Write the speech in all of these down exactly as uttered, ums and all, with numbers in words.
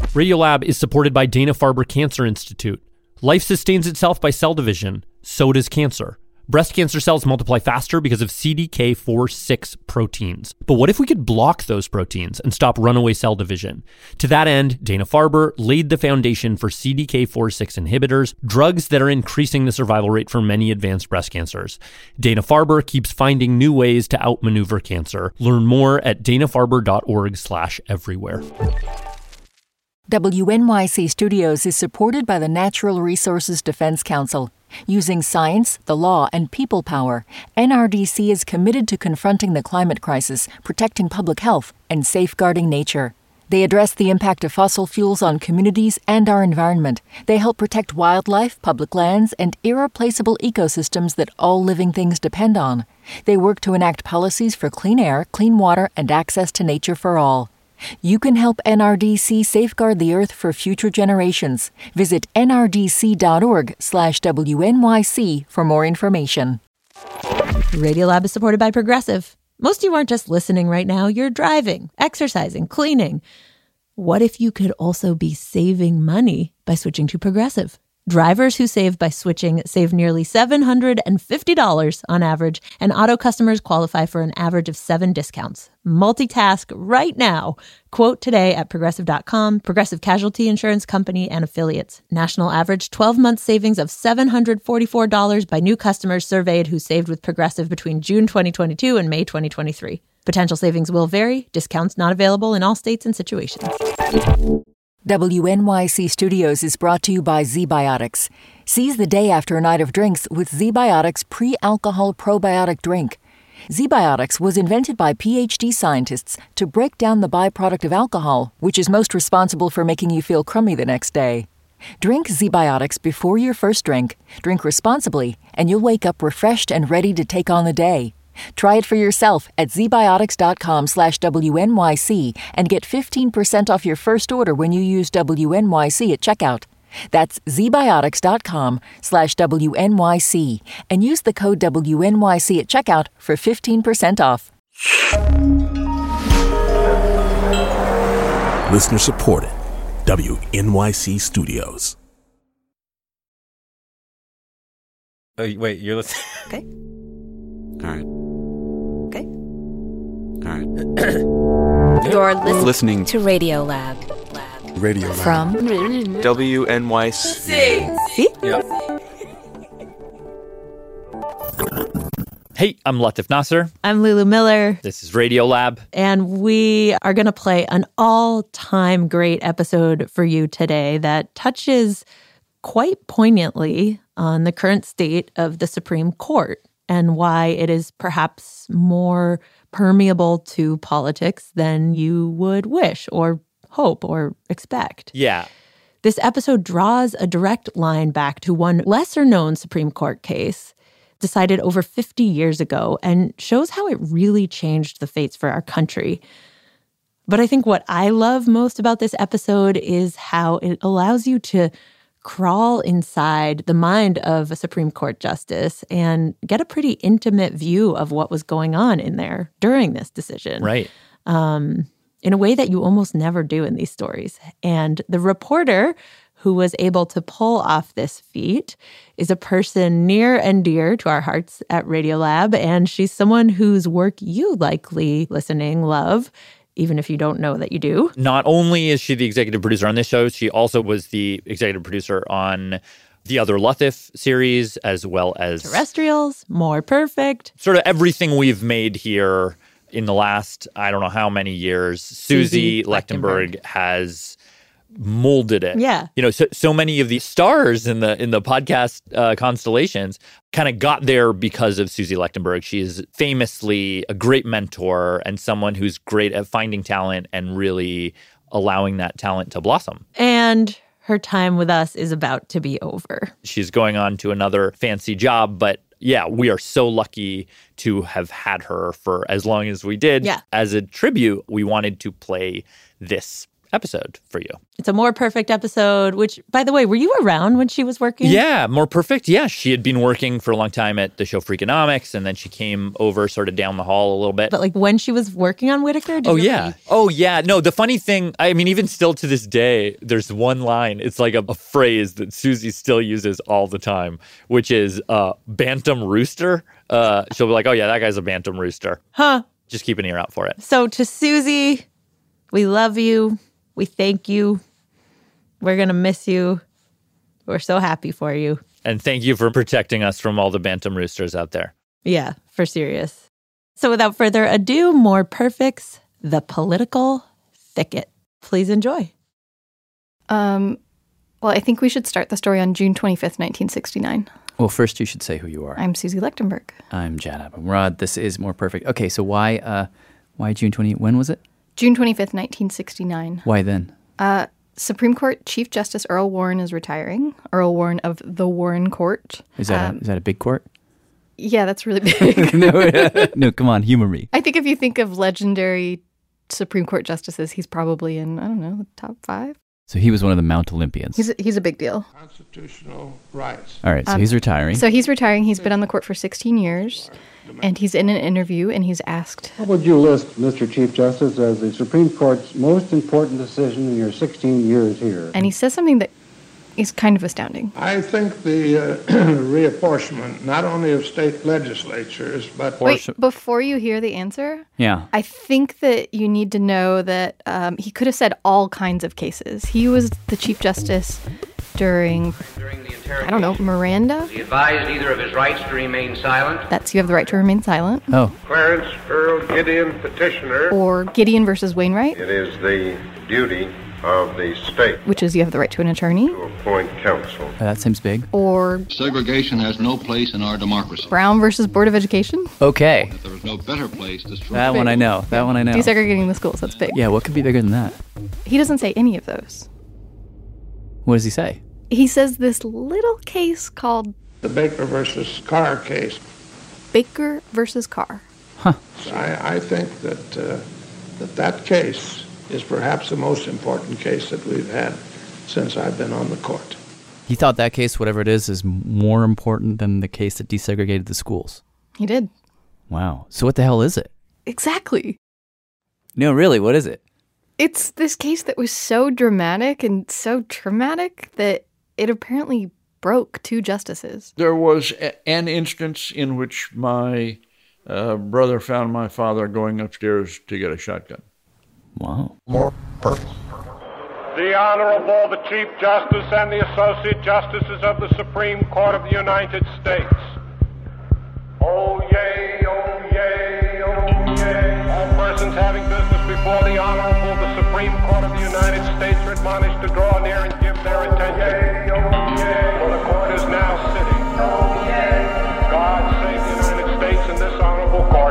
Radiolab is supported by Dana-Farber Cancer Institute. Life sustains itself by cell division. So does cancer. Breast cancer cells multiply faster because of C D K four six proteins. But what if we could block those proteins and stop runaway cell division? To that end, Dana-Farber laid the foundation for C D K four six inhibitors, drugs that are increasing the survival rate for many advanced breast cancers. Dana-Farber keeps finding new ways to outmaneuver cancer. Learn more at dana-farber.org slash everywhere. W N Y C Studios is supported by the Natural Resources Defense Council. Using science, the law, and people power, N R D C is committed to confronting the climate crisis, protecting public health, and safeguarding nature. They address the impact of fossil fuels on communities and our environment. They help protect wildlife, public lands, and irreplaceable ecosystems that all living things depend on. They work to enact policies for clean air, clean water, and access to nature for all. You can help N R D C safeguard the Earth for future generations. Visit nrdc.org slash WNYC for more information. Radiolab is supported by Progressive. Most of you aren't just listening right now. You're driving, exercising, cleaning. What if you could also be saving money by switching to Progressive? Drivers who save by switching save nearly seven hundred fifty dollars on average, and auto customers qualify for an average of seven discounts. Multitask right now. Quote today at progressive dot com. Progressive Casualty Insurance Company and Affiliates. National average twelve-month savings of seven hundred forty-four dollars by new customers surveyed who saved with Progressive between June twenty twenty-two and May twenty twenty-three. Potential savings will vary. Discounts not available in all states and situations. W N Y C Studios is brought to you by ZBiotics. Seize the day after a night of drinks with ZBiotics pre-alcohol probiotic drink. ZBiotics was invented by P H D scientists to break down the byproduct of alcohol, which is most responsible for making you feel crummy the next day. Drink ZBiotics before your first drink, drink responsibly, and you'll wake up refreshed and ready to take on the day. Try it for yourself at zbiotics.com slash WNYC and get fifteen percent off your first order when you use W N Y C at checkout. That's zbiotics.com slash WNYC and use the code W N Y C at checkout for fifteen percent off. Listener supported. W N Y C Studios. Oh, wait, you're listening? Okay. All right. Okay. All right. You're listening, listening to Radiolab. Lab. Radio Lab. From W N Y C. See? Yep. Hey, I'm Latif Nasser. I'm Lulu Miller. This is Radiolab. And we are going to play an all-time great episode for you today that touches quite poignantly on the current state of the Supreme Court and why it is perhaps more permeable to politics than you would wish or hope or expect. Yeah. This episode draws a direct line back to one lesser-known Supreme Court case decided over fifty years ago and shows how it really changed the fates for our country. But I think what I love most about this episode is how it allows you to crawl inside the mind of a Supreme Court justice and get a pretty intimate view of what was going on in there during this decision. Right. Um, in a way that you almost never do in these stories. And the reporter who was able to pull off this feat is a person near and dear to our hearts at Radiolab, and she's someone whose work you likely, listening, love, even if you don't know that you do. Not only is she the executive producer on this show, she also was the executive producer on the other Latif series, as well as Terrestrials, More Perfect. Sort of everything we've made here in the last, I don't know how many years. Susie, Susie Lechtenberg, Lechtenberg has molded it. Yeah. You know, so so many of the stars in the in the podcast uh, constellations kind of got there because of Susie Lechtenberg. She is famously a great mentor and someone who's great at finding talent and really allowing that talent to blossom. And her time with us is about to be over. She's going on to another fancy job, but yeah, we are so lucky to have had her for as long as we did. Yeah. As a tribute, we wanted to play this episode for you. It's a More Perfect episode, which, by the way, were you around when she was working? Yeah, More Perfect. Yeah, she had been working for a long time at the show Freakonomics, and then she came over sort of down the hall a little bit. But like when she was working on Whittaker? Did oh, you yeah. really... Oh, yeah. No, the funny thing, I mean, even still to this day, there's one line. It's like a, a phrase that Susie still uses all the time, which is uh, bantam rooster. Uh, she'll be like, oh, yeah, that guy's a bantam rooster. Huh. Just keep an ear out for it. So to Susie, we love you. We thank you. We're going to miss you. We're so happy for you. And thank you for protecting us from all the bantam roosters out there. Yeah, for serious. So without further ado, More Perfect's The Political Thicket. Please enjoy. Um, well, I think we should start the story on June twenty-fifth, nineteen sixty-nine. Well, first you should say who you are. I'm Susie Lechtenberg. I'm Jad Abumrad. This is More Perfect. Okay, so why uh, why June twentieth? When was it? June twenty-fifth, nineteen sixty-nine. Why then? Uh, Supreme Court Chief Justice Earl Warren is retiring. Earl Warren of the Warren Court. Is that, um, a, is that a big court? Yeah, that's really big. no, no, come on, humor me. I think if you think of legendary Supreme Court justices, he's probably in, I don't know, the top five. So he was one of the Mount Olympians. He's a, he's a big deal. Constitutional rights. All right, so Um, he's retiring. So he's retiring. He's been on the court for sixteen years, and he's in an interview, and he's asked, What would you list, Mister Chief Justice, as the Supreme Court's most important decision in your sixteen years here? and he says something that is kind of astounding. I think the uh, reapportionment, not only of state legislatures, but... Wait, before you hear the answer, yeah. I think that you need to know that um, he could have said all kinds of cases. He was the Chief Justice during, I don't know, Miranda? He advised either of his rights to remain silent. That's you have the right to remain silent. Oh. Clarence Earl Gideon petitioner. Or Gideon versus Wainwright. It is the duty of the state, which is you have the right to an attorney. To appoint counsel. Uh, that seems big. Or segregation has no place in our democracy. Brown versus Board of Education. Okay. If there was no better place to destroy. That one I know. That one I know. Desegregating the schools, that's big. Yeah, what could be bigger than that? He doesn't say any of those. What does he say? He says this little case called the Baker versus Carr case. Baker versus Carr. Huh. So I, I think that, uh, that that case is perhaps the most important case that we've had since I've been on the court. He thought that case, whatever it is, is more important than the case that desegregated the schools. He did. Wow. So what the hell is it? Exactly. No, really, what is it? It's this case that was so dramatic and so traumatic that it apparently broke two justices. There was a- an instance in which my uh, brother found my father going upstairs to get a shotgun. Wow. More perfect. The Honorable, the Chief Justice and the Associate Justices of the Supreme Court of the United States. Oh, yay, oh, yay, oh, yay. All persons having business before the Honorable, the Supreme Court of the United States are admonished to draw near and give their attention. Yay, oh, yay. For the court is now sitting. Oh, yay. God save the United States and this Honorable Court.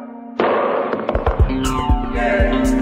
Yay.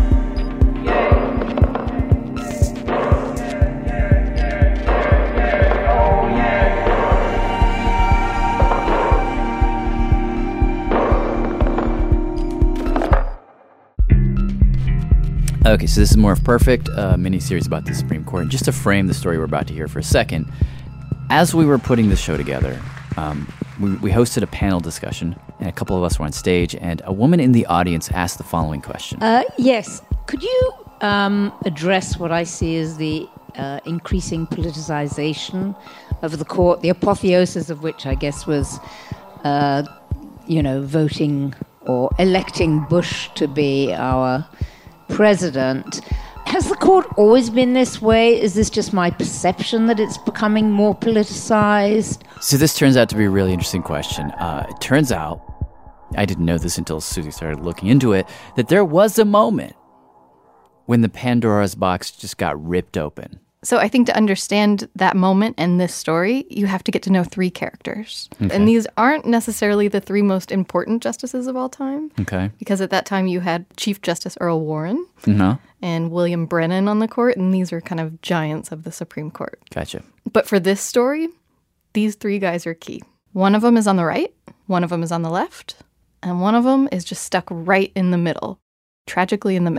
Okay, so this is More Perfect, a mini-series about the Supreme Court. And just to frame the story we're about to hear for a second, as we were putting this show together, um, we, we hosted a panel discussion, and a couple of us were on stage, and a woman in the audience asked the following question. Uh, yes. Could you um, address what I see as the uh, increasing politicization of the court, the apotheosis of which I guess was, uh, you know, voting or electing Bush to be our president. Has the court always been this way? Is this just my perception that it's becoming more politicized? So this turns out to be a really interesting question. Uh, it turns out, I didn't know this until Susie started looking into it, that there was a moment when the Pandora's box just got ripped open. So I think to understand that moment and this story, you have to get to know three characters. Okay. And these aren't necessarily the three most important justices of all time. Okay. Because at that time you had Chief Justice Earl Warren Uh-huh. and William Brennan on the court, and these are kind of giants of the Supreme Court. Gotcha. But for this story, these three guys are key. One of them is on the right, one of them is on the left, and one of them is just stuck right in the middle, tragically in the middle.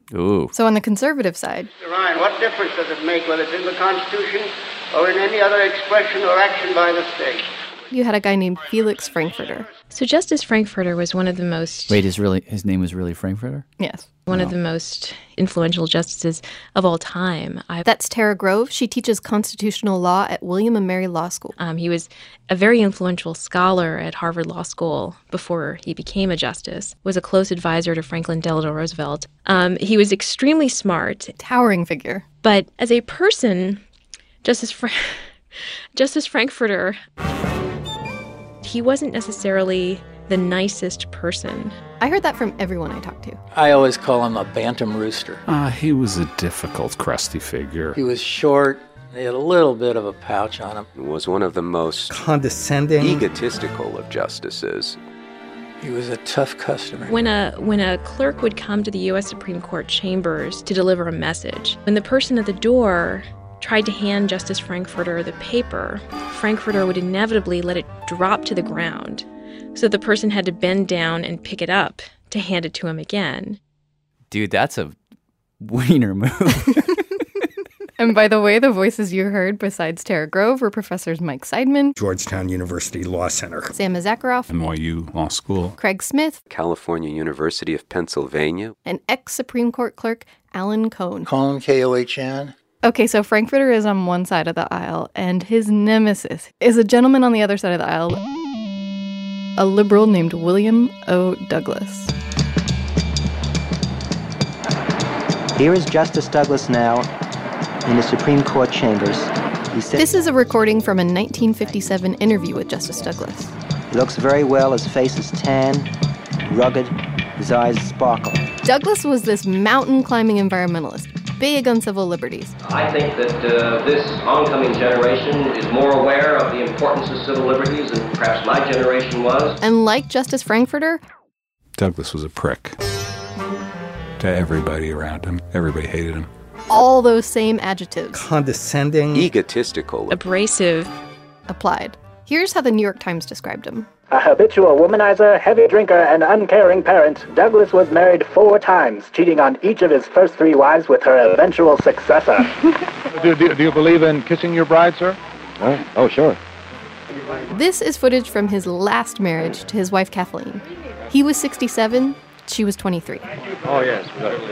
Ooh. So on the conservative side, Mister Ryan, what difference does it make whether it's in the Constitution or in any other expression or action by the state? you had a guy named Felix Frankfurter. So Justice Frankfurter was one of the most... Wait, his really his name was really Frankfurter? Yes. One Oh. of the most influential justices of all time. I, That's Tara Grove. She teaches constitutional law at William and Mary Law School. Um, he was a very influential scholar at Harvard Law School before he became a justice, was a close advisor to Franklin Delano Roosevelt. Um, he was extremely smart. Towering figure. But as a person, Justice, Fra- Justice Frankfurter, he wasn't necessarily the nicest person. I heard that from everyone I talked to. I always call him a bantam rooster. Uh, he was a difficult, crusty figure. He was short. He had a little bit of a pouch on him. Was one of the most condescending, egotistical of justices. He was a tough customer. When a when a clerk would come to the U S Supreme Court chambers to deliver a message, when the person at the door tried to hand Justice Frankfurter the paper, Frankfurter would inevitably let it drop to the ground, so the person had to bend down and pick it up to hand it to him again. Dude, that's a wiener move. And by the way, the voices you heard besides Tara Grove were Professors Mike Seidman, Georgetown University Law Center, Sam Zakharoff, N Y U Law School, Craig Smith, California University of Pennsylvania, and ex-Supreme Court clerk Alan Cohn. Cohn, K O H N. Okay, so Frankfurter is on one side of the aisle, and his nemesis is a gentleman on the other side of the aisle, a liberal named William O. Douglas. Here is Justice Douglas now in the Supreme Court chambers. He said, This is a recording from a nineteen fifty-seven interview with Justice Douglas. He looks very well. His face is tan, rugged. His eyes sparkle. Douglas was this mountain-climbing environmentalist, big on civil liberties. I think that uh, this oncoming generation is more aware of the importance of civil liberties than perhaps my generation was. And like Justice Frankfurter, Douglas was a prick to everybody around him. Everybody hated him. all those same adjectives, condescending, egotistical, abrasive, applied. Here's how the New York Times described him. A habitual womanizer, heavy drinker, and uncaring parent, Douglas was married four times, cheating on each of his first three wives with her eventual successor. do, do, do you believe in kissing your bride, sir? Oh, oh, sure. This is footage from his last marriage to his wife, Kathleen. He was sixty-seven, she was twenty-three. Oh, yes.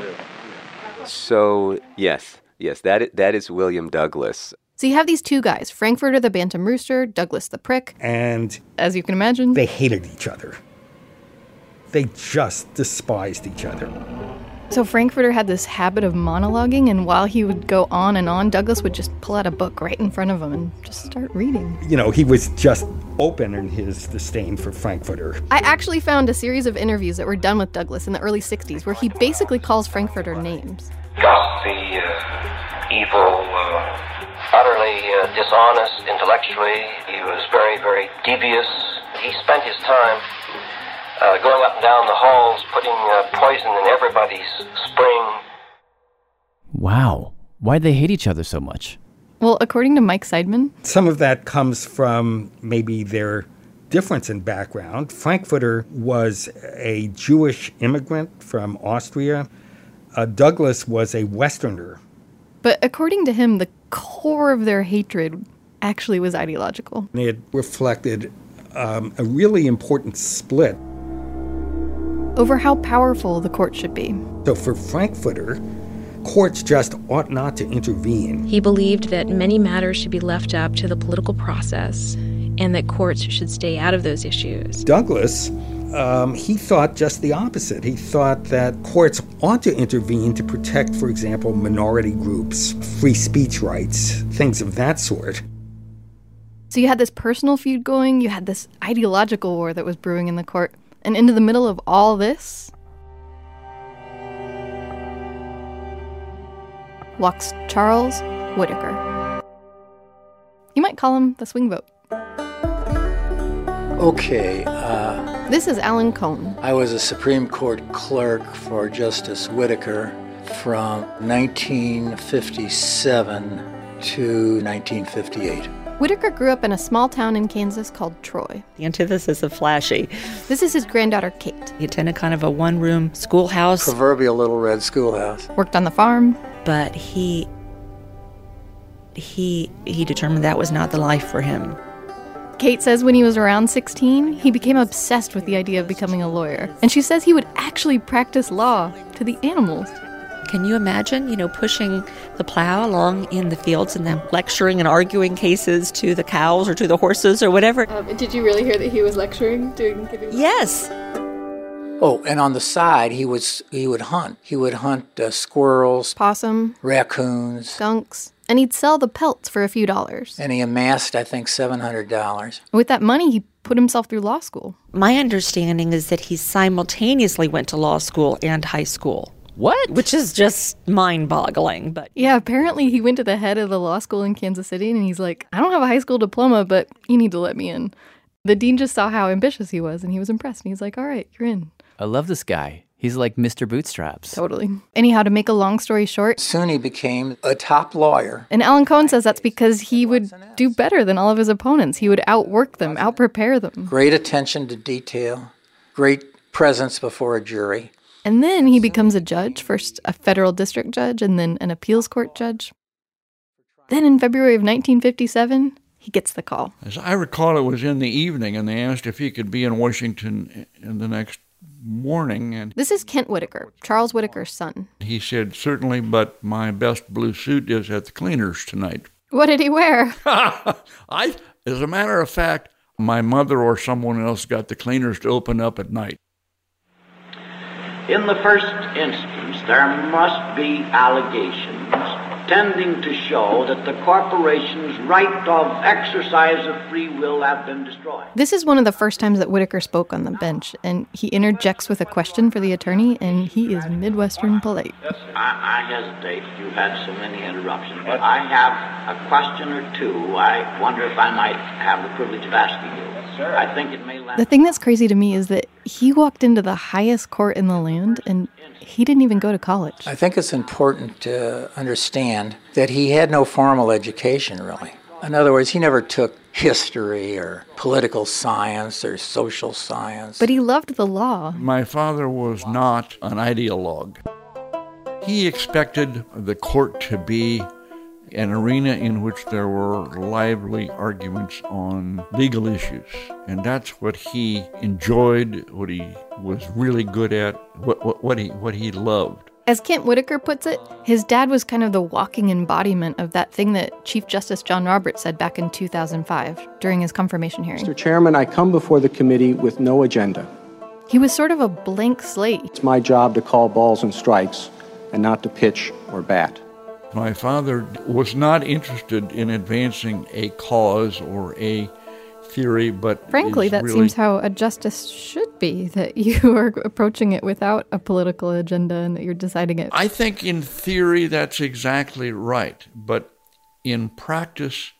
So, yes, yes, that is, that is William Douglas. So you have these two guys, Frankfurter the Bantam Rooster, Douglas the Prick. And as you can imagine, they hated each other. They just despised each other. So Frankfurter had this habit of monologuing, and while he would go on and on, Douglas would just pull out a book right in front of him and just start reading. You know, he was just open in his disdain for Frankfurter. I actually found a series of interviews that were done with Douglas in the early sixties where he basically calls Frankfurter names. Gossipy, uh, evil, uh, utterly uh, dishonest intellectually. He was very, very devious. He spent his time uh, going up and down the halls, putting uh, poison in everybody's spring. Wow. Why'd they hate each other so much? Well, according to Mike Seidman, some of that comes from maybe their difference in background. Frankfurter was a Jewish immigrant from Austria. Uh, Douglas was a Westerner. But according to him, the core of their hatred actually was ideological. It reflected um, a really important split over how powerful the court should be. So for Frankfurter, courts just ought not to intervene. He believed that many matters should be left up to the political process and that courts should stay out of those issues. Douglas, um, he thought just the opposite. He thought that courts ought to intervene to protect, for example, minority groups, free speech rights, things of that sort. So you had this personal feud going, you had this ideological war that was brewing in the court, and into the middle of all this walks Charles Whittaker. You might call him the swing vote. Okay. Uh, this is Alan Cohn. I was a Supreme Court clerk for Justice Whittaker from nineteen fifty-seven to nineteen fifty-eight. Whitaker grew up in a small town in Kansas called Troy. The antithesis of flashy. This is his granddaughter, Kate. He attended kind of a one-room schoolhouse. Proverbial little red schoolhouse. Worked on the farm. But he, he, he determined that was not the life for him. Kate says when he was around sixteen, he became obsessed with the idea of becoming a lawyer. And she says he would actually practice law to the animals. Can you imagine, you know, pushing the plow along in the fields and then lecturing and arguing cases to the cows or to the horses or whatever? Um, did you really hear that he was lecturing? Doing, yes. Oh, and on the side, he was he would hunt. He would hunt uh, squirrels, possum, raccoons, skunks, and he'd sell the pelts for a few dollars. And he amassed, I think, seven hundred dollars. With that money, he put himself through law school. My understanding is that he simultaneously went to law school and high school. What? Which is just mind-boggling, but... Yeah, apparently he went to the head of the law school in Kansas City, and he's like, I don't have a high school diploma, but you need to let me in. The dean just saw how ambitious he was, and he was impressed, and he's like, all right, you're in. I love this guy. He's like Mister Bootstraps. Totally. Anyhow, to make a long story short... Soon he became a top lawyer. And Alan Cohen says that's because he would do better than all of his opponents. He would outwork them, outprepare them. Great attention to detail, great presence before a jury. And then he becomes a judge, first a federal district judge and then an appeals court judge. Then in February of nineteen fifty-seven, he gets the call. As I recall, it was in the evening, and they asked if he could be in Washington in the next morning. And this is Kent Whitaker, Charles Whitaker's son. He said, certainly, but my best blue suit is at the cleaners tonight. What did he wear? I, as a matter of fact, my mother or someone else got the cleaners to open up at night. In the first instance, there must be allegations tending to show that the corporation's right of exercise of free will have been destroyed. This is one of the first times that Whitaker spoke on the bench, and he interjects with a question for the attorney, and he is Midwestern polite. I, I hesitate. You've had so many interruptions, but I have a question or two. I wonder if I might have the privilege of asking you. I think it may last. The thing that's crazy to me is that he walked into the highest court in the land, and he didn't even go to college. I think it's important to understand that he had no formal education, really. In other words, he never took history or political science or social science. But he loved the law. My father was not an ideologue. He expected the court to be an arena in which there were lively arguments on legal issues. And that's what he enjoyed, what he was really good at, what, what, what he what he loved. As Kent Whitaker puts it, his dad was kind of the walking embodiment of that thing that Chief Justice John Roberts said back in two thousand five during his confirmation hearing. Mister Chairman, I come before the committee with no agenda. He was sort of a blank slate. It's my job to call balls and strikes and not to pitch or bat. My father was not interested in advancing a cause or a theory, but frankly, that really... seems how a justice should be, that you are approaching it without a political agenda and that you're deciding it. I think in theory that's exactly right, but in practice,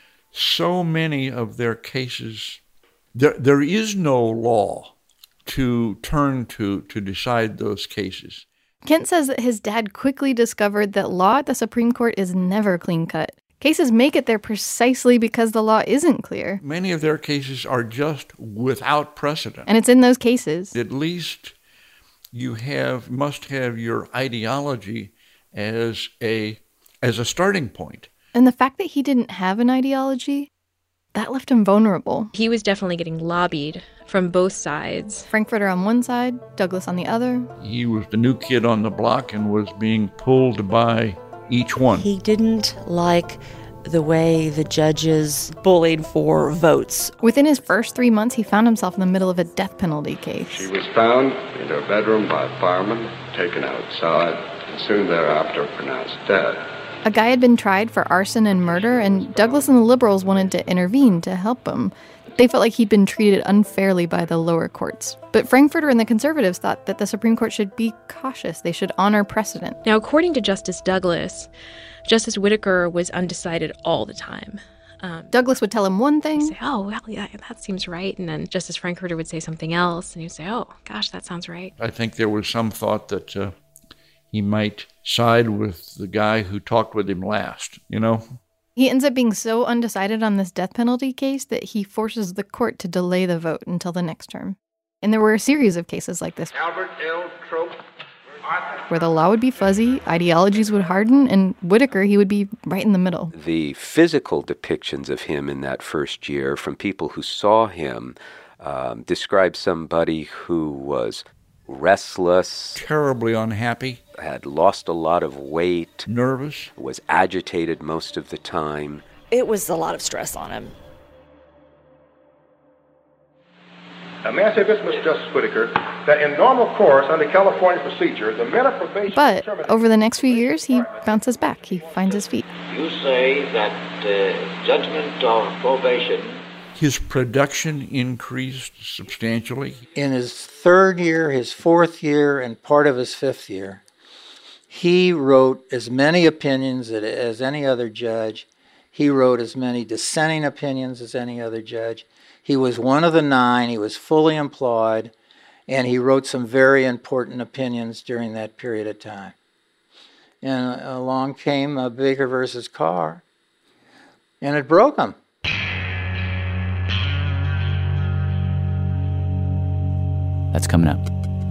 so many of their cases, there there is no law to turn to to decide those cases. Kent says that his dad quickly discovered that law at the Supreme Court is never clean-cut. Cases make it there precisely because the law isn't clear. Many of their cases are just without precedent. And it's in those cases. At least you have must have your ideology as a as a starting point. And the fact that he didn't have an ideology, that left him vulnerable. He was definitely getting lobbied from both sides. Frankfurter on one side, Douglas on the other. He was the new kid on the block and was being pulled by each one. He didn't like the way the judges bullied for votes. Within his first three months, he found himself in the middle of a death penalty case. She was found in her bedroom by a fireman, taken outside, and soon thereafter pronounced dead. A guy had been tried for arson and murder, and Douglas and the liberals wanted to intervene to help him. They felt like he'd been treated unfairly by the lower courts. But Frankfurter and the conservatives thought that the Supreme Court should be cautious. They should honor precedent. Now, according to Justice Douglas, Justice Whitaker was undecided all the time. Um, Douglas would tell him one thing. He'd say, oh, well, yeah, that seems right. And then Justice Frankfurter would say something else. And he'd say, oh, gosh, that sounds right. I think there was some thought that uh, he might side with the guy who talked with him last, you know? He ends up being so undecided on this death penalty case that he forces the court to delay the vote until the next term. And there were a series of cases like this Albert L. Trope. where the law would be fuzzy, ideologies would harden, and Whitaker, he would be right in the middle. The physical depictions of him in that first year from people who saw him um, describe somebody who was restless, terribly unhappy, had lost a lot of weight, nervous, was agitated most of the time. It was a lot of stress on him. Now, may I say this, Mister Justice Whitaker, that in normal course under California procedure, the men of probation... But over the next few years, he bounces back. He finds his feet. You say that the judgment of probation... His production increased substantially. In his third year, his fourth year, and part of his fifth year, he wrote as many opinions as any other judge. He wrote as many dissenting opinions as any other judge. He was one of the nine. He was fully employed, and he wrote some very important opinions during that period of time. And along came uh, Baker versus Carr, and it broke him. That's coming up.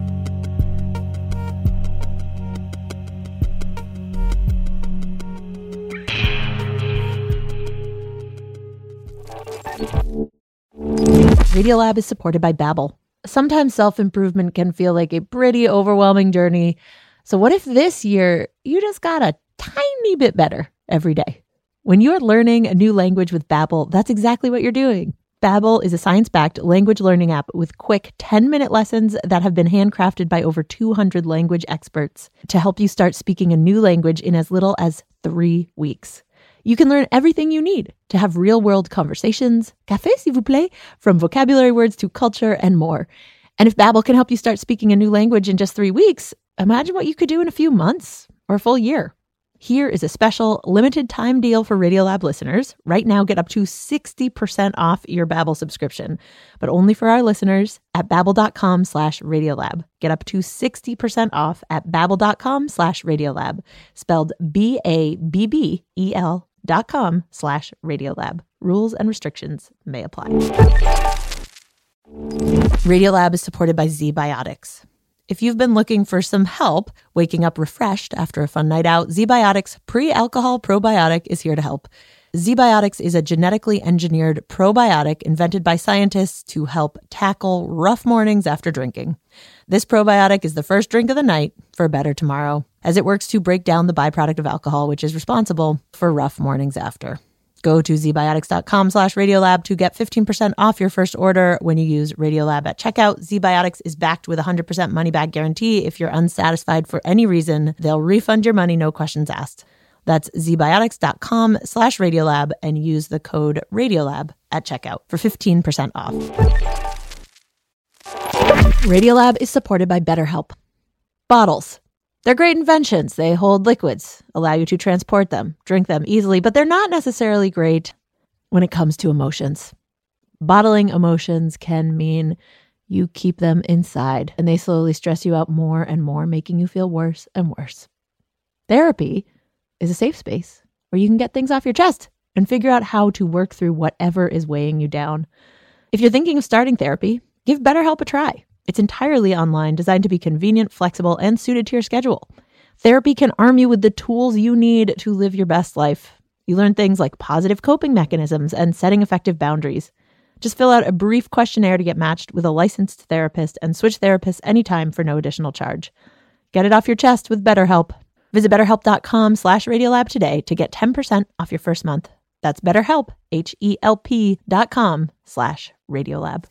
Radiolab is supported by Babbel. Sometimes self-improvement can feel like a pretty overwhelming journey. So what if this year you just got a tiny bit better every day? When you're learning a new language with Babbel, that's exactly what you're doing. Babbel is a science-backed language learning app with quick ten-minute lessons that have been handcrafted by over two hundred language experts to help you start speaking a new language in as little as three weeks. You can learn everything you need to have real-world conversations, café s'il vous plaît, from vocabulary words to culture and more. And if Babbel can help you start speaking a new language in just three weeks, imagine what you could do in a few months or a full year. Here is a special limited time deal for Radiolab listeners. Right now, get up to sixty percent off your Babbel subscription, but only for our listeners at babbel.com slash Radiolab. Get up to sixty percent off at babbel.com slash Radiolab, spelled B A B B E L dot com slash Radiolab. Rules and restrictions may apply. Radiolab is supported by ZBiotics. If you've been looking for some help waking up refreshed after a fun night out, ZBiotics Pre-Alcohol Probiotic is here to help. ZBiotics is a genetically engineered probiotic invented by scientists to help tackle rough mornings after drinking. This probiotic is the first drink of the night for a better tomorrow, as it works to break down the byproduct of alcohol, which is responsible for rough mornings after. Go to zbiotics.com slash Radiolab to get fifteen percent off your first order when you use Radiolab at checkout. ZBiotics is backed with a one hundred percent money-back guarantee. If you're unsatisfied for any reason, they'll refund your money, no questions asked. That's zbiotics.com slash Radiolab and use the code Radiolab at checkout for fifteen percent off. Radiolab is supported by BetterHelp. Bottles. They're great inventions. They hold liquids, allow you to transport them, drink them easily, but they're not necessarily great when it comes to emotions. Bottling emotions can mean you keep them inside and they slowly stress you out more and more, making you feel worse and worse. Therapy is a safe space where you can get things off your chest and figure out how to work through whatever is weighing you down. If you're thinking of starting therapy, give BetterHelp a try. It's entirely online, designed to be convenient, flexible, and suited to your schedule. Therapy can arm you with the tools you need to live your best life. You learn things like positive coping mechanisms and setting effective boundaries. Just fill out a brief questionnaire to get matched with a licensed therapist and switch therapists anytime for no additional charge. Get it off your chest with BetterHelp. Visit betterhelp.com slash Radiolab today to get ten percent off your first month. That's BetterHelp, H-E-L-P dot com slash Radiolab.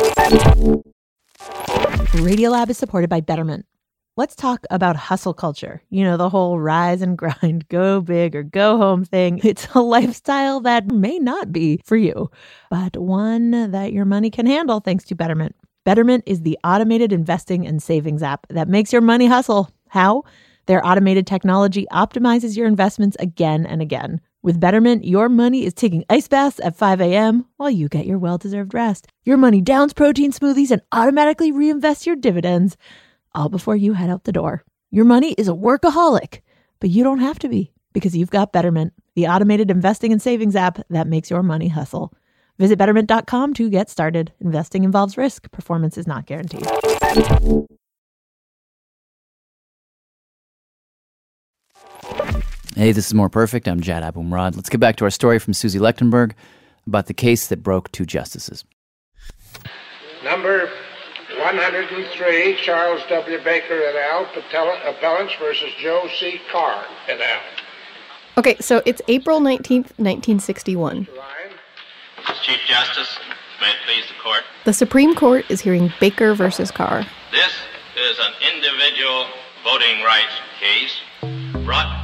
Radiolab is supported by Betterment. Let's talk about hustle culture. You know, the whole rise and grind, go big or go home thing. It's a lifestyle that may not be for you, but one that your money can handle thanks to Betterment. Betterment is the automated investing and savings app that makes your money hustle. How? Their automated technology optimizes your investments again and again. With Betterment, your money is taking ice baths at five a.m. while you get your well-deserved rest. Your money downs protein smoothies and automatically reinvests your dividends, all before you head out the door. Your money is a workaholic, but you don't have to be because you've got Betterment. the automated investing and savings app that makes your money hustle. Visit Betterment dot com to get started. Investing involves risk. Performance is not guaranteed. Hey, this is More Perfect. I'm Jad Abumrad. Let's get back to our story from Susie Lechtenberg about the case that broke two justices. Number one hundred three, Charles W. Baker et al., appellants versus Joe C. Carr et al. Okay, so it's April nineteenth, nineteen sixty-one. Mister Chief Justice, may it please the court. The Supreme Court is hearing Baker versus Carr. This is an individual voting rights case brought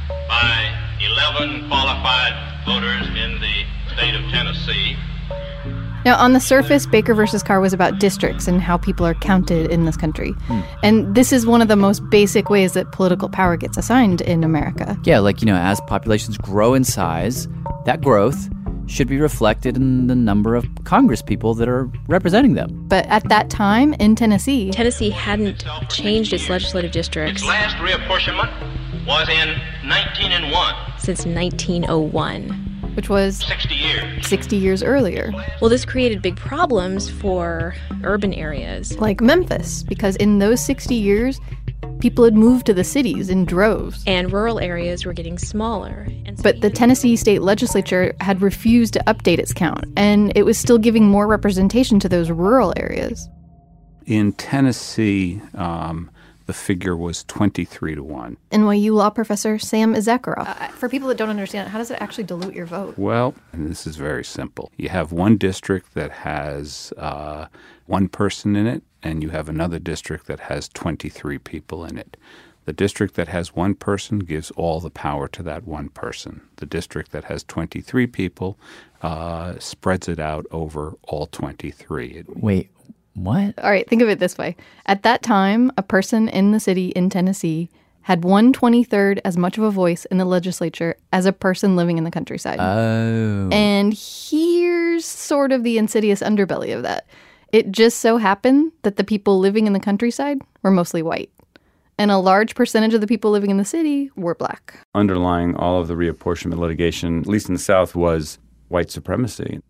by eleven qualified voters in the state of Tennessee. Now, on the surface, Baker versus Carr was about districts and how people are counted in this country. Hmm. And this is one of the most basic ways that political power gets assigned in America. Yeah, like, you know, as populations grow in size, that growth should be reflected in the number of Congress people that are representing them. But at that time, in Tennessee... Tennessee hadn't changed its legislative districts. Its last reapportionment was in nineteen oh one. Since nineteen oh one. Which was... sixty years. sixty years earlier. Well, this created big problems for urban areas. Like Memphis, because in those sixty years, people had moved to the cities in droves. And rural areas were getting smaller. And so but the Tennessee state legislature had refused to update its count, and it was still giving more representation to those rural areas. In Tennessee, um, the figure was twenty-three to one. N Y U law professor Sam Issacharoff. Uh, for people that don't understand, how does it actually dilute your vote? Well, and this is very simple. You have one district that has uh, one person in it, and you have another district that has twenty-three people in it. The district that has one person gives all the power to that one person. The district that has twenty-three people uh, spreads it out over all twenty-three. It, Wait, what? All right, think of it this way. At that time, a person in the city in Tennessee had one twenty-third as much of a voice in the legislature as a person living in the countryside. Oh. And here's sort of the insidious underbelly of that. It just so happened that the people living in the countryside were mostly white. And a large percentage of the people living in the city were black. Underlying all of the reapportionment litigation, at least in the South, was white supremacy.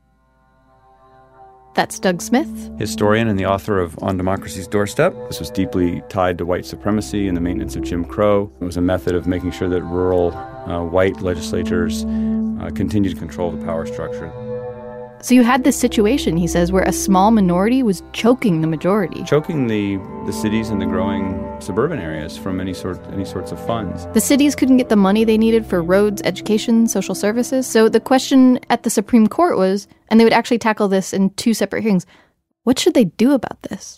That's Doug Smith, historian and the author of On Democracy's Doorstep. This was deeply tied to white supremacy and the maintenance of Jim Crow. It was a method of making sure that rural uh, white legislatures uh, continued to control the power structure. So you had this situation, he says, where a small minority was choking the majority. Choking the, the cities and the growing suburban areas from any sort any sorts of funds. The cities couldn't get the money they needed for roads, education, social services. So the question at the Supreme Court was, and they would actually tackle this in two separate hearings, what should they do about this?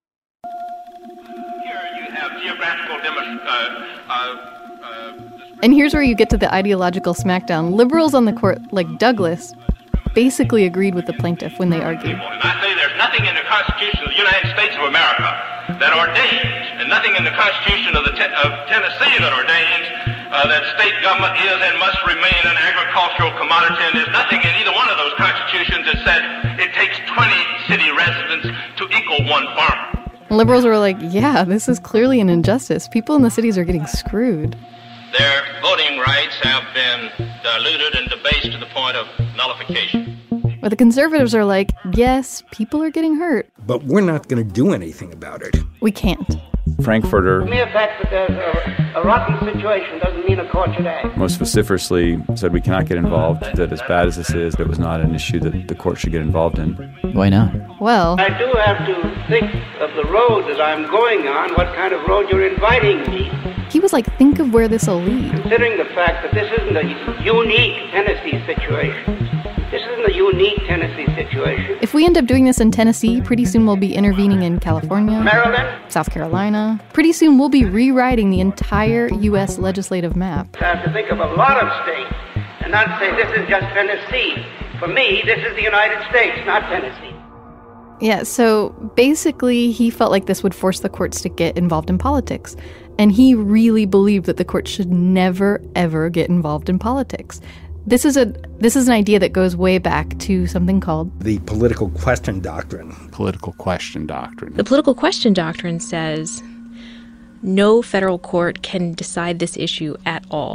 Here you have geographical demo- uh, uh, uh, And here's where you get to the ideological smackdown. Liberals on the court, like Douglas, basically agreed with the plaintiff when they argued. And I say there's nothing in the Constitution of the United States of America that ordains, and nothing in the Constitution of, the te- of Tennessee that ordains uh, that state government is and must remain an agricultural commodity, and there's nothing in either one of those constitutions that said it takes twenty city residents to equal one farmer. Liberals were like, yeah, this is clearly an injustice. People in the cities are getting screwed. Their voting rights have been diluted and debased to the point of nullification. But the conservatives are like, yes, people are getting hurt. But we're not going to do anything about it. We can't. Frankfurter, The mere fact that there's a, a rotten situation doesn't mean a court should act. most vociferously said we cannot get involved, that as bad as this is, it was not an issue that the court should get involved in. Why not? Well, I do have to think of the road that I'm going on, what kind of road you're inviting me. he was like, think of where this will lead. Considering the fact that this isn't a unique Tennessee situation. This isn't a unique Tennessee situation. If we end up doing this in Tennessee, pretty soon we'll be intervening in California, Maryland, South Carolina. Pretty soon we'll be rewriting the entire U S legislative map. I have to think of a lot of states and not say this is just Tennessee. For me, this is the United States, not Tennessee. Yeah, so basically he felt like this would force the courts to get involved in politics. And he really believed that the courts should never, ever get involved in politics. This is a this is an idea that goes way back to something called the political question doctrine. Political question doctrine. The political question doctrine says no federal court can decide this issue at all.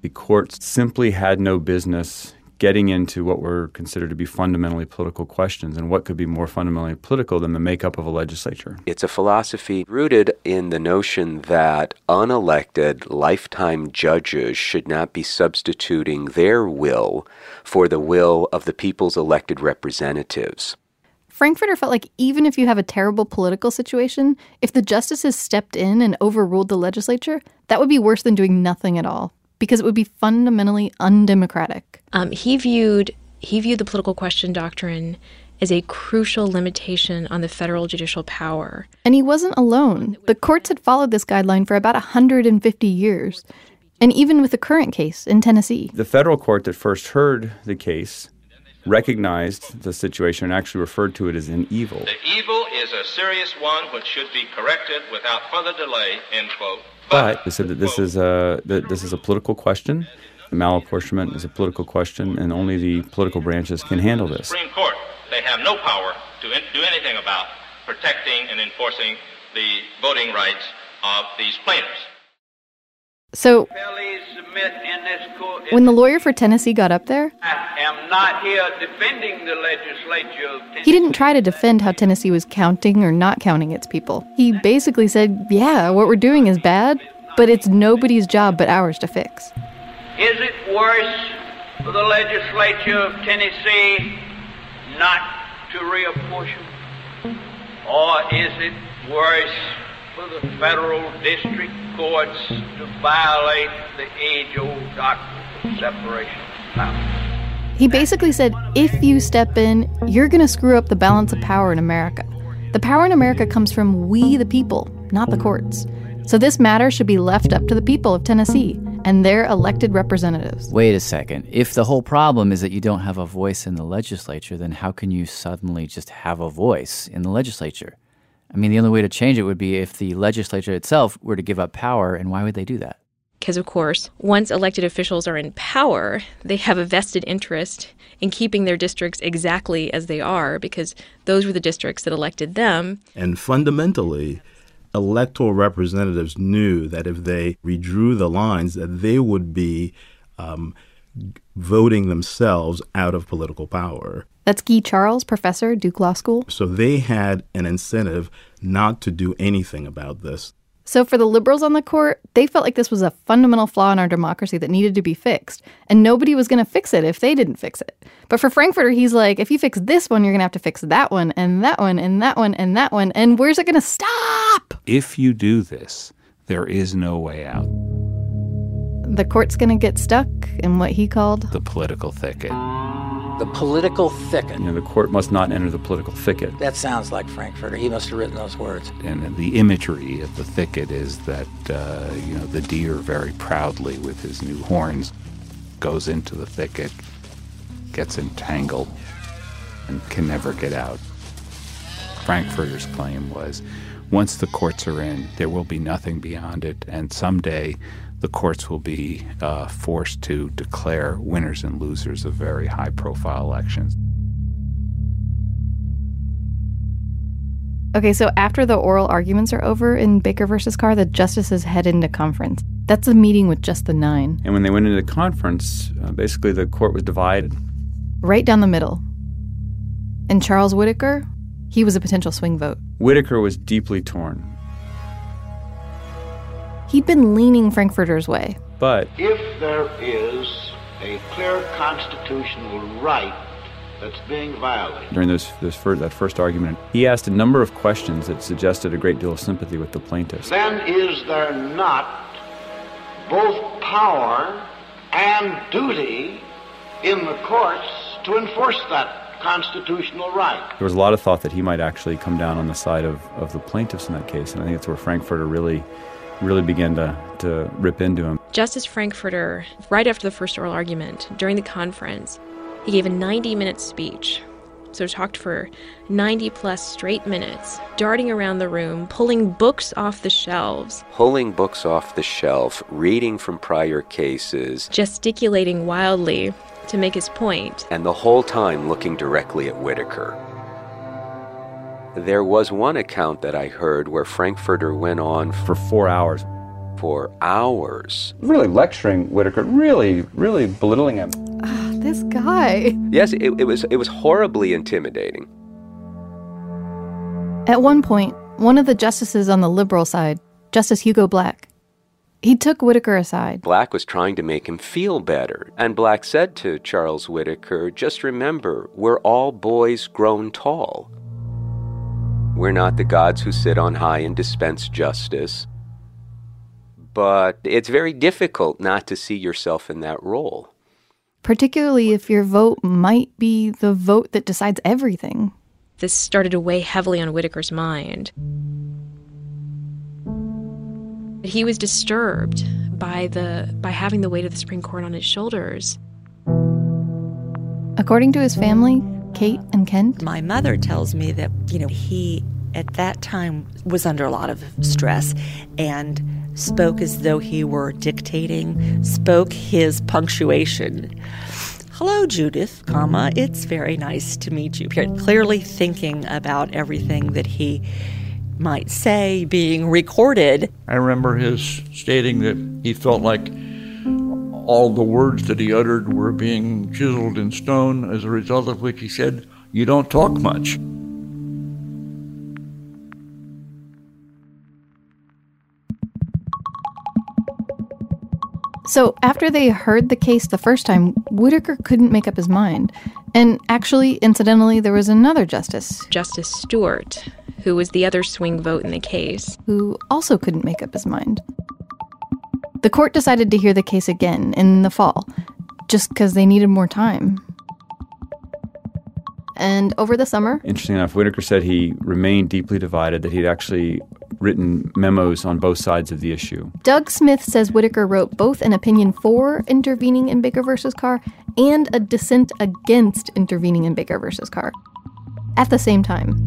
The courts simply had no business getting into what were considered to be fundamentally political questions. And what could be more fundamentally political than the makeup of a legislature? It's a philosophy rooted in the notion that unelected lifetime judges should not be substituting their will for the will of the people's elected representatives. Frankfurter felt like even if you have a terrible political situation, if the justices stepped in and overruled the legislature, that would be worse than doing nothing at all, because it would be fundamentally undemocratic. Um, he viewed he viewed the political question doctrine as a crucial limitation on the federal judicial power. And he wasn't alone. The courts had followed this guideline for about one hundred fifty years. And even with the current case in Tennessee. The federal court that first heard the case recognized the situation and actually referred to it as an evil. The evil is a serious one which should be corrected without further delay, end quote. But they said that this is a that this is a political question. Malapportionment is a political question, and only the political branches can handle this. Supreme Court, they have no power to in- do anything about protecting and enforcing the voting rights of these plaintiffs. So, when the lawyer for Tennessee got up there, I am not here defending the legislature of Tennessee. he didn't try to defend how Tennessee was counting or not counting its people. He basically said, yeah, what we're doing is bad, but it's nobody's job but ours to fix. Is it worse for the legislature of Tennessee not to reapportion? Or is it worse for the federal district courts to violate the age-old doctrine of separation of powers? He basically said, if you step in, you're going to screw up the balance of power in America. The power in America comes from we, the people, not the courts. So this matter should be left up to the people of Tennessee and their elected representatives. Wait a second. If the whole problem is that you don't have a voice in the legislature, then how can you suddenly just have a voice in the legislature? I mean, the only way to change it would be if the legislature itself were to give up power, and why would they do that? Because, of course, once elected officials are in power, they have a vested interest in keeping their districts exactly as they are, because those were the districts that elected them. And fundamentally, electoral representatives knew that if they redrew the lines, that they would be um, voting themselves out of political power. That's Guy Charles, professor, Duke Law School. So they had an incentive not to do anything about this. So for the liberals on the court, they felt like this was a fundamental flaw in our democracy that needed to be fixed. And nobody was going to fix it if they didn't fix it. But for Frankfurter, he's like, if you fix this one, you're going to have to fix that one, and that one, and that one, and that one. And where's it going to stop? If you do this, there is no way out. The court's going to get stuck in what he called the political thicket. The political thicket. You know, the court must not enter the political thicket. That sounds like Frankfurter. He must have written those words. And the imagery of the thicket is that, uh, you know, the deer very proudly with his new horns goes into the thicket, gets entangled, and can never get out. Frankfurter's claim was, once the courts are in, there will be nothing beyond it, and someday the courts will be uh, forced to declare winners and losers of very high-profile elections. Okay, so after the oral arguments are over in Baker versus Carr, the justices head into conference. That's a meeting with just the nine. And when they went into conference, uh, basically the court was divided. Right down the middle. And Charles Whitaker, he was a potential swing vote. Whitaker was deeply torn. He'd been leaning Frankfurter's way. But if there is a clear constitutional right that's being violated. During those, those first, that first argument, he asked a number of questions that suggested a great deal of sympathy with the plaintiffs. Then is there not both power and duty in the courts to enforce that constitutional right? There was a lot of thought that he might actually come down on the side of, of the plaintiffs in that case, and I think that's where Frankfurter really really began to, to rip into him. Justice Frankfurter, right after the first oral argument, during the conference, he gave a ninety-minute speech. So talked for ninety-plus straight minutes, darting around the room, pulling books off the shelves. Pulling books off the shelf, reading from prior cases. Gesticulating wildly to make his point. And the whole time looking directly at Whitaker. There was one account that I heard where Frankfurter went on for four hours. for hours. Really lecturing Whitaker, really, really belittling him. Ah, this guy. Yes, it, it was it was horribly intimidating. At one point, one of the justices on the liberal side, Justice Hugo Black, he took Whitaker aside. Black was trying to make him feel better. And Black said to Charles Whitaker, just remember, we're all boys grown tall. We're not the gods who sit on high and dispense justice. But it's very difficult not to see yourself in that role. Particularly if your vote might be the vote that decides everything. This started to weigh heavily on Whitaker's mind. He was disturbed by the by having the weight of the Supreme Court on his shoulders. According to his family, Kate and Kent, my mother tells me that, you know, he at that time was under a lot of stress and spoke as though he were dictating, spoke his punctuation. Hello, Judith, comma, it's very nice to meet you. Clearly thinking about everything that he might say being recorded. I remember his stating that he felt like all the words that he uttered were being chiseled in stone, as a result of which he said, "You don't talk much." So after they heard the case the first time, Whitaker couldn't make up his mind. And actually, incidentally, there was another justice. Justice Stewart, who was the other swing vote in the case. Who also couldn't make up his mind. The court decided to hear the case again in the fall, just because they needed more time. And over the summer... Interesting enough, Whitaker said he remained deeply divided, that he'd actually written memos on both sides of the issue. Doug Smith says Whitaker wrote both an opinion for intervening in Baker versus Carr and a dissent against intervening in Baker versus Carr at the same time.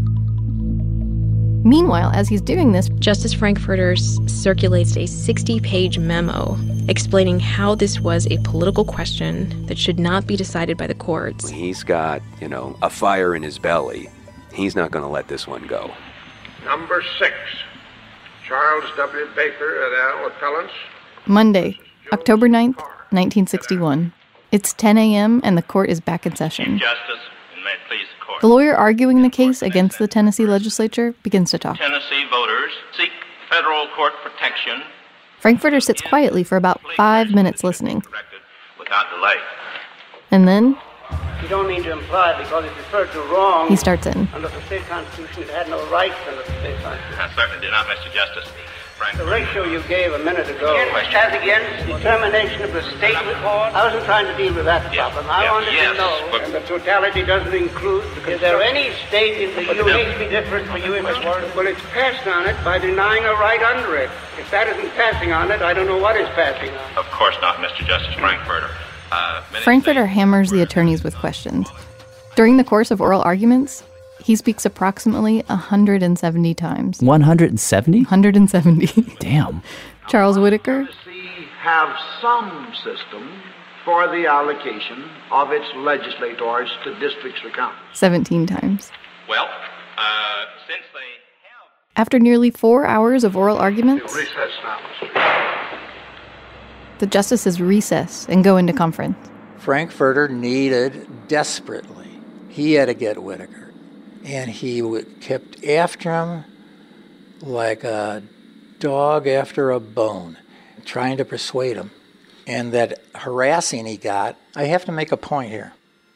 Meanwhile, as he's doing this, Justice Frankfurter circulates a sixty-page memo explaining how this was a political question that should not be decided by the courts. He's got, you know, a fire in his belly. He's not going to let this one go. Number six, Charles W. Baker et al. Appellants. Monday, October ninth, nineteen sixty-one. It's ten a.m. and the court is back in session. Justice, and may it please the court. The lawyer arguing the case against the Tennessee legislature begins to talk. Tennessee voters seek federal court protection. Frankfurter sits quietly for about five minutes listening. Without delay. And then... You don't mean to imply because it referred to wrong. He starts in. Under the state constitution, it had no rights under the state constitution. I certainly did not, Mister Justice. Frank. The ratio you gave a minute ago as against determination of the state court. I wasn't trying to deal with that yes. problem. I yes. wanted yes. to know, but and the totality doesn't include the Is there any state in the U S be different for you in this world? Well, it's passed on it by denying a right under it. If that isn't passing on it, I don't know what is passing on it. Of course not, Mister Justice Frankfurter. Uh, Frankfurter hammers the attorneys with questions. During the course of oral arguments, he speaks approximately one hundred seventy times. one hundred seventy? one hundred seventy. Damn. Charles Whitaker have some system for the allocation of its legislators to districts or counties. seventeen times. Well, uh, since they have... After nearly four hours of oral arguments, Recess now. the justices recess and go into conference. Frankfurter needed desperately. He had to get Whitaker. And he would, kept after him like a dog after a bone, trying to persuade him. And that harassing he got, I have to make a point here.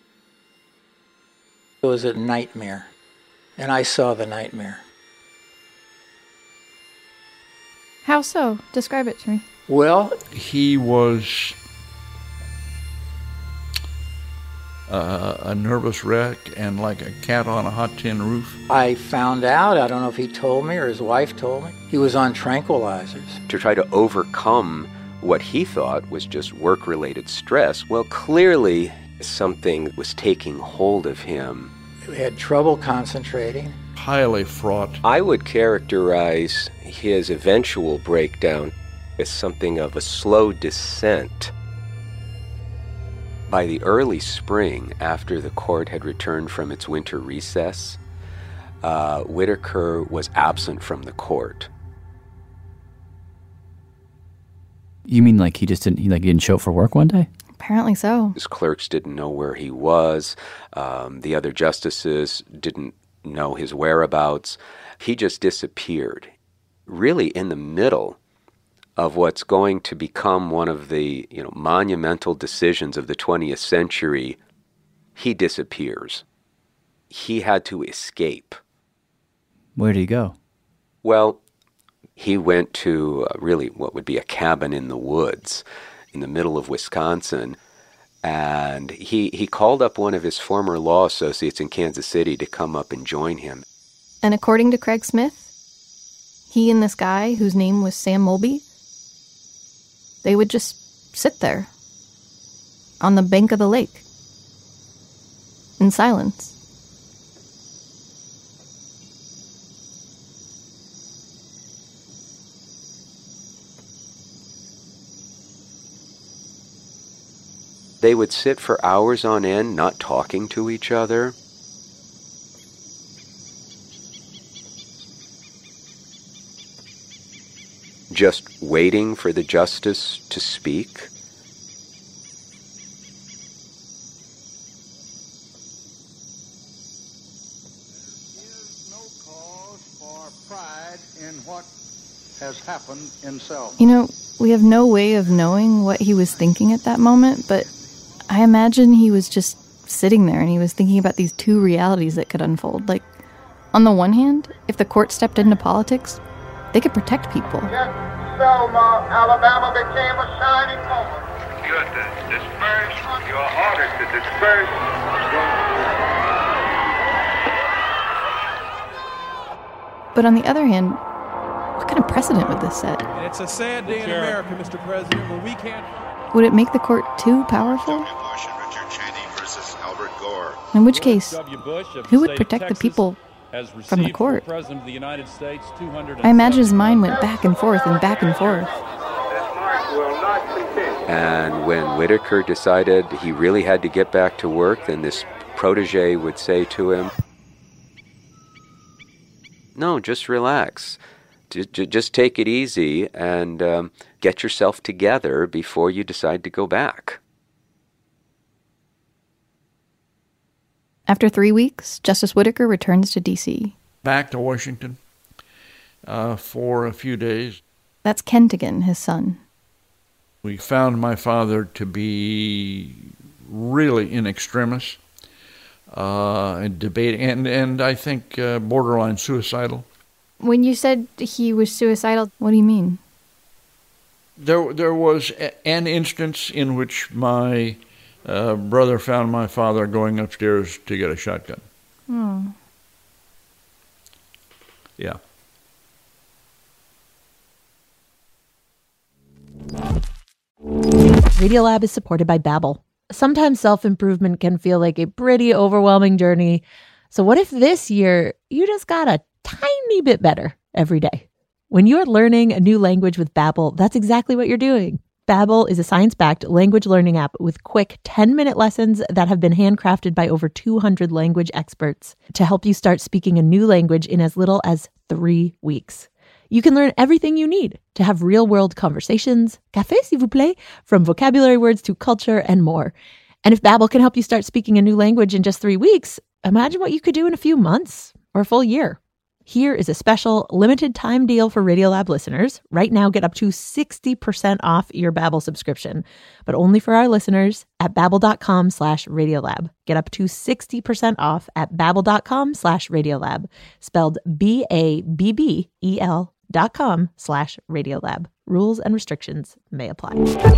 It was a nightmare. And I saw the nightmare. How so? Describe it to me. Well, he was uh, a nervous wreck and like a cat on a hot tin roof. I found out, I don't know if he told me or his wife told me, he was on tranquilizers. To try to overcome what he thought was just work-related stress, well, clearly something was taking hold of him. He had trouble concentrating. Highly fraught. I would characterize his eventual breakdown as something of a slow descent. By the early spring, after the court had returned from its winter recess, uh, Whitaker was absent from the court. You mean like he just didn't, he like didn't show up for work one day? Apparently so. His clerks didn't know where he was. Um, the other justices didn't know his whereabouts. He just disappeared, really in the middle of what's going to become one of the, you know, monumental decisions of the twentieth century. He disappears. He had to escape. Where did he go? Well, he went to uh, really what would be a cabin in the woods in the middle of Wisconsin, and he he called up one of his former law associates in Kansas City to come up and join him. And according to Craig Smith, he and this guy, whose name was Sam Mulby, they would just sit there on the bank of the lake in silence. They would sit for hours on end, not talking to each other. Just waiting for the justice to speak. In what has happened in Selma. You know, we have no way of knowing what he was thinking at that moment, but I imagine he was just sitting there and he was thinking about these two realities that could unfold. Like, on the one hand, if the court stepped into politics, they could protect people. Yes, Selma, Alabama became a shining moment. You are to disperse. You are ordered to disperse. But on the other hand, what kind of precedent would this set? And it's a sad day in America, Mister President, when we can't... Would it make the court too powerful? In which case, who would protect the people from the court? I imagine his mind went back and forth and back and forth. And when Whitaker decided he really had to get back to work, then this protege would say to him, no, just relax. Just take it easy and um, get yourself together before you decide to go back. After three weeks, Justice Whitaker returns to D C Back to Washington uh, for a few days. That's Kentigin, his son. We found my father to be really in extremis, uh, and debating, and, and I think uh, borderline suicidal. When you said he was suicidal, what do you mean? There, there was a, an instance in which my uh, brother found my father going upstairs to get a shotgun. Oh. Yeah. Radiolab is supported by Babbel. Sometimes self-improvement can feel like a pretty overwhelming journey. So what if this year you just got a tiny bit better every day? When you're learning a new language with Babbel, that's exactly what you're doing. Babbel is a science-backed language learning app with quick ten-minute lessons that have been handcrafted by over two hundred language experts to help you start speaking a new language in as little as three weeks. You can learn everything you need to have real-world conversations, café s'il vous plaît, from vocabulary words to culture and more. And if Babbel can help you start speaking a new language in just three weeks, imagine what you could do in a few months or a full year. Here is a special limited time deal for Radiolab listeners. Right now, get up to sixty percent off your Babbel subscription, but only for our listeners at babbel.com slash Radiolab. Get up to sixty percent off at babbel.com slash Radiolab, spelled B A B B E L dot com slash Radiolab. Rules and restrictions may apply.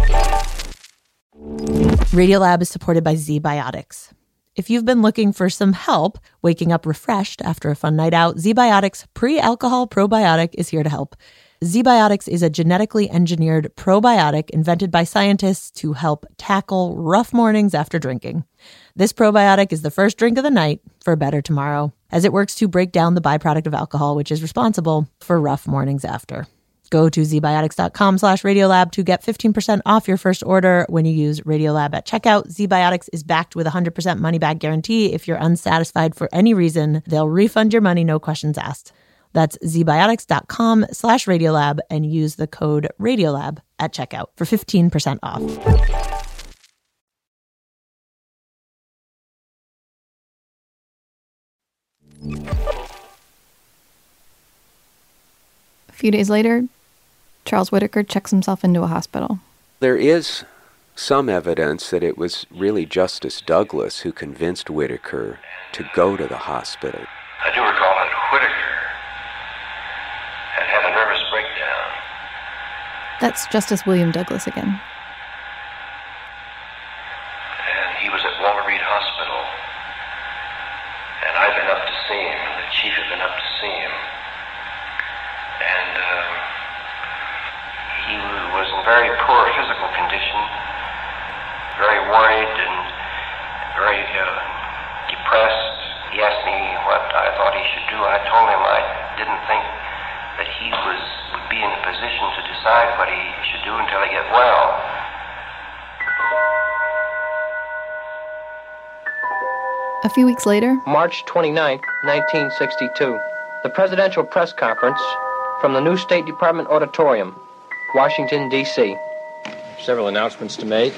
Radiolab is supported by ZBiotics. If you've been looking for some help waking up refreshed after a fun night out, ZBiotics Pre-Alcohol Probiotic is here to help. ZBiotics is a genetically engineered probiotic invented by scientists to help tackle rough mornings after drinking. This probiotic is the first drink of the night for a better tomorrow, as it works to break down the byproduct of alcohol, which is responsible for rough mornings after. Go to zbiotics.com slash Radiolab to get fifteen percent off your first order when you use Radiolab at checkout. ZBiotics is backed with a one hundred percent money-back guarantee. If you're unsatisfied for any reason, they'll refund your money, no questions asked. That's zbiotics.com slash Radiolab and use the code Radiolab at checkout for fifteen percent off. A few days later, Charles Whittaker checks himself into a hospital. There is some evidence that it was really Justice Douglas who convinced Whittaker to go to the hospital. I do recall that Whittaker had had a nervous breakdown. That's Justice William Douglas again. And he was at Walter Reed Hospital. And I'd been up to see him, and the chief had been up to see him. And uh, he was in very poor physical condition, very worried and very uh, depressed. He asked me what I thought he should do. I told him I didn't think that he was would be in a position to decide what he should do until he get well. A few weeks later, March twenty-ninth, nineteen sixty-two, the Presidential Press Conference from the new State Department Auditorium, Washington, D C Several announcements to make.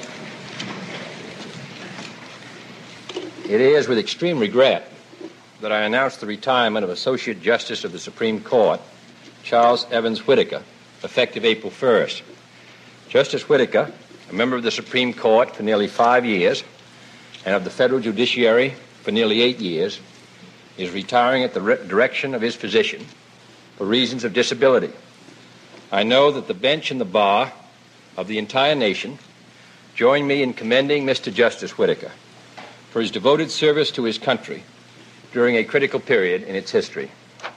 It is with extreme regret that I announce the retirement of Associate Justice of the Supreme Court, Charles Evans Whittaker, effective April first. Justice Whittaker, a member of the Supreme Court for nearly five years and of the federal judiciary for nearly eight years, is retiring at the re- direction of his physician for reasons of disability. I know that the bench and the bar of the entire nation join me in commending Mister Justice Whittaker for his devoted service to his country during a critical period in its history.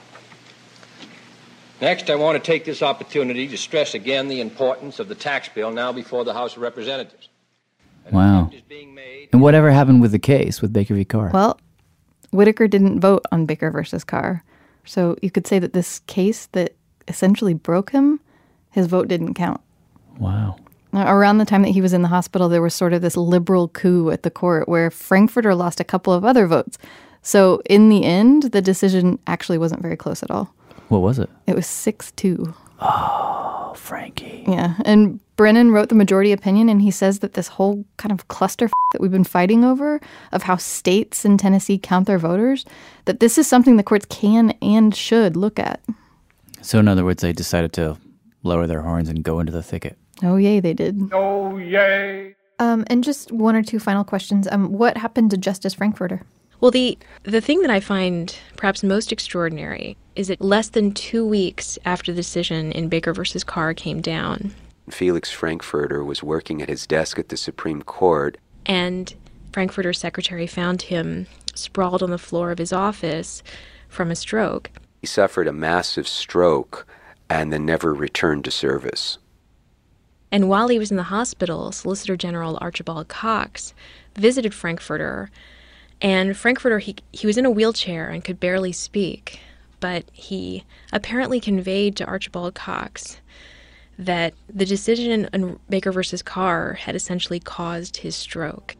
Next, I want to take this opportunity to stress again the importance of the tax bill now before the House of Representatives. Wow. And whatever happened with the case with Baker v. Carr? well, Whittaker didn't vote on Baker versus Carr. So you could say that this case that essentially broke him, his vote didn't count. Wow. Now, around the time that he was in the hospital, there was sort of this liberal coup at the court where Frankfurter lost a couple of other votes. So in the end, the decision actually wasn't very close at all. What was it? It was six two. Oh, Frankie. Yeah, and Brennan wrote the majority opinion, and he says that this whole kind of cluster that we've been fighting over of how states in Tennessee count their voters, that this is something the courts can and should look at. So in other words, they decided to lower their horns and go into the thicket. Oh, yay, they did. Oh, yay. Um, and just one or two final questions. Um, what happened to Justice Frankfurter? Well, the the thing that I find perhaps most extraordinary is that less than two weeks after the decision in Baker versus Carr came down, Felix Frankfurter was working at his desk at the Supreme Court. And Frankfurter's secretary found him sprawled on the floor of his office from a stroke. He suffered a massive stroke and then never returned to service. And while he was in the hospital, Solicitor General Archibald Cox visited Frankfurter. And Frankfurter, he, he was in a wheelchair and could barely speak. But he apparently conveyed to Archibald Cox that the decision in Baker versus Carr had essentially caused his stroke.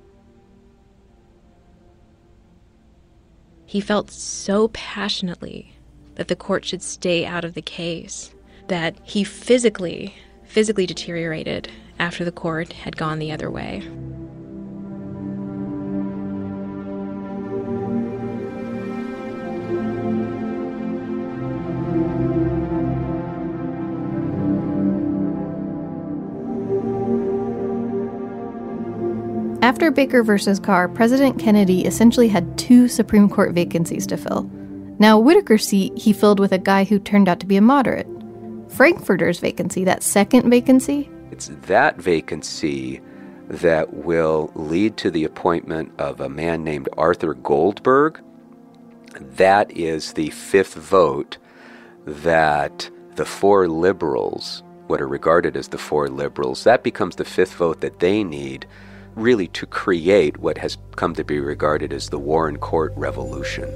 He felt so passionately that the court should stay out of the case that he physically, physically deteriorated after the court had gone the other way. After Baker versus Carr, President Kennedy essentially had two Supreme Court vacancies to fill. Now, Whittaker's seat he filled with a guy who turned out to be a moderate. Frankfurter's vacancy, that second vacancy, It's that vacancy that will lead to the appointment of a man named Arthur Goldberg. That is the fifth vote that the four liberals, what are regarded as the four liberals, that becomes the fifth vote that they need really to create what has come to be regarded as the Warren Court Revolution.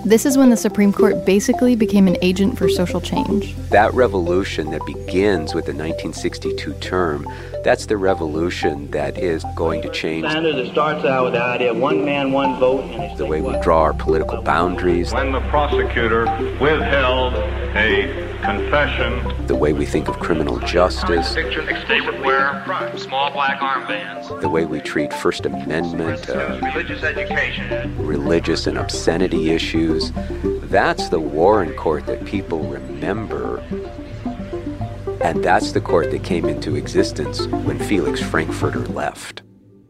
This is when the Supreme Court basically became an agent for social change. That revolution that begins with the nineteen sixty-two term, that's the revolution that is going to change standard that starts out with the idea of one man, one vote. And the way we draw our political boundaries. When the prosecutor withheld a confession. The way we think of criminal justice. They would wear small black armbands. The way we treat First Amendment, uh, religious education. religious and obscenity issues. That's the Warren Court that people remember. And that's the court that came into existence when Felix Frankfurter left.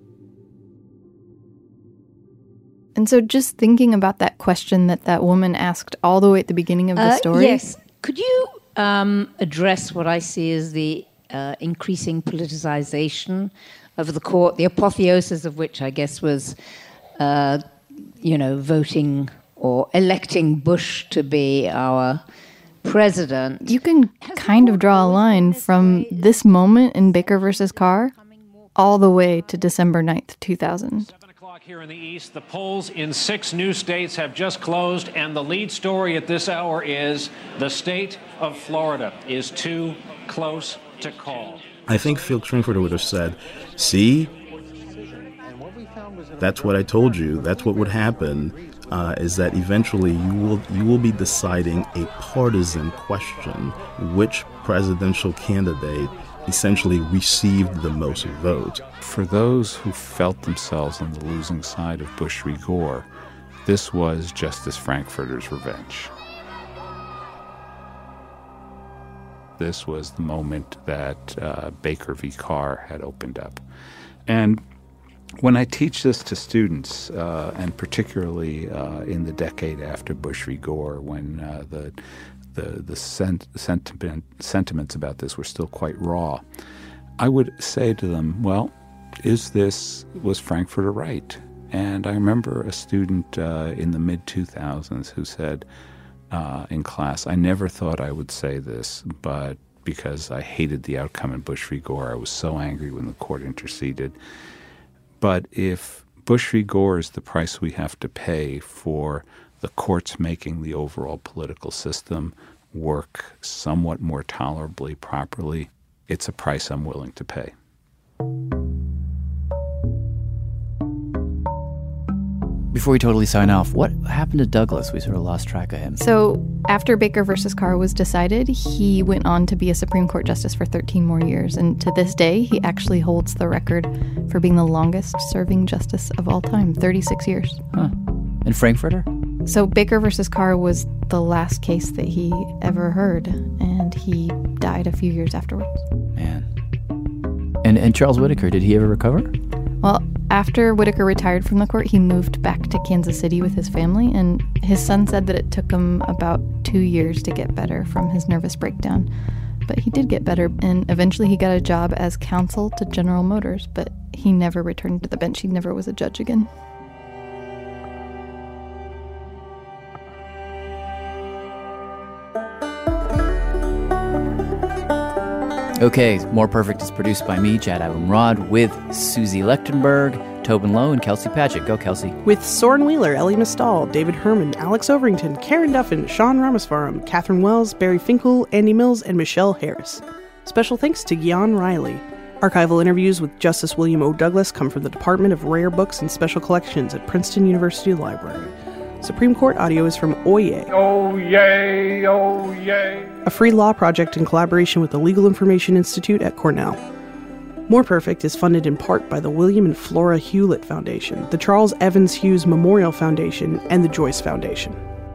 And so just thinking about that question that that woman asked all the way at the beginning of the uh, story. Yes. Could you um, address what I see as the uh, increasing politicization of the court, the apotheosis of which I guess was, uh, you know, voting or electing Bush to be our president? You can kind of draw a line from this moment in Baker versus Carr all the way to December ninth, two thousand. Here in the East, the polls in six new states have just closed, and the lead story at this hour is the state of Florida is too close to call. I think Felix Frankfurter would have said, see, that's what I told you. That's what would happen, uh, is that eventually you will you will be deciding a partisan question, which presidential candidate essentially received the most votes. For those who felt themselves on the losing side of Bush v. Gore, this was Justice Frankfurter's revenge. This was the moment that uh, Baker v. Carr had opened up. And when I teach this to students, uh, and particularly uh, in the decade after Bush v. Gore, when uh, the the the sent, sentiment, sentiments about this were still quite raw, I would say to them, well, is this, was Frankfurter right? And I remember a student uh, in the mid two thousands who said uh, in class, I never thought I would say this, but because I hated the outcome in Bush v. Gore, I was so angry when the court interceded. But if Bush v. Gore is the price we have to pay for the courts making the overall political system work somewhat more tolerably, properly, it's a price I'm willing to pay. Before we totally sign off, what happened to Douglas? We sort of lost track of him. So after Baker versus Carr was decided, he went on to be a Supreme Court justice for thirteen more years. And to this day, he actually holds the record for being the longest serving justice of all time, thirty-six years. Huh. And Frankfurter? So Baker versus Carr was the last case that he ever heard, and he died a few years afterwards. Man. And and Charles Whitaker, did he ever recover? Well, after Whitaker retired from the court, he moved back to Kansas City with his family, and his son said that it took him about two years to get better from his nervous breakdown. But he did get better, and eventually he got a job as counsel to General Motors, but he never returned to the bench. He never was a judge again. Okay, More Perfect is produced by me, Chad Abumrad, with Susie Lechtenberg, Tobin Lowe, and Kelsey Padgett. Go, Kelsey. With Soren Wheeler, Ellie Mistal, David Herman, Alex Overington, Karen Duffin, Sean Ramasvaram, Catherine Wells, Barry Finkel, Andy Mills, and Michelle Harris. Special thanks to Gian Riley. Archival interviews with Justice William O. Douglas come from the Department of Rare Books and Special Collections at Princeton University Library. Supreme Court audio is from Oyez. Oh, yay, oh, yay. A free law project in collaboration with the Legal Information Institute at Cornell. More Perfect is funded in part by the William and Flora Hewlett Foundation, the Charles Evans Hughes Memorial Foundation, and the Joyce Foundation.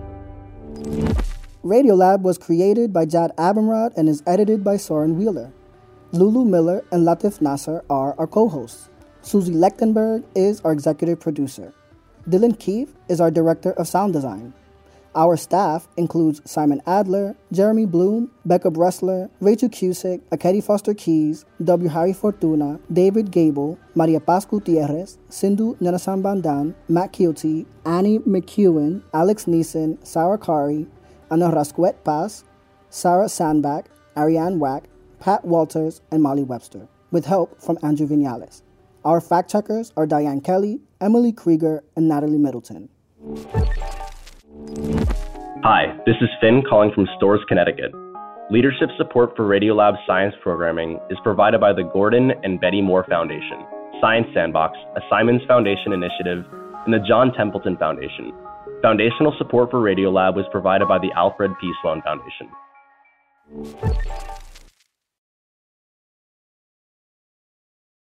Radiolab was created by Jad Abumrad and is edited by Soren Wheeler. Lulu Miller and Latif Nasser are our co-hosts. Susie Lechtenberg is our executive producer. Dylan Keefe is our director of sound design. Our staff includes Simon Adler, Jeremy Bloom, Becca Bressler, Rachel Cusick, Akedi Foster Keys, W. Harry Fortuna, David Gable, Maria Paz Gutierrez, Sindhu Nanasambandan, Matt Keelty, Annie McEwen, Alex Neeson, Sarah Kari, Ana Rasquet Paz, Sarah Sandback, Ariane Wack, Pat Walters, and Molly Webster, with help from Andrew Vinales. Our fact-checkers are Diane Kelly, Emily Krieger, and Natalie Middleton. Hi, this is Finn calling from Storrs, Connecticut. Leadership support for Radiolab's science programming is provided by the Gordon and Betty Moore Foundation, Science Sandbox, a Simons Foundation initiative, and the John Templeton Foundation. Foundational support for Radiolab was provided by the Alfred P. Sloan Foundation.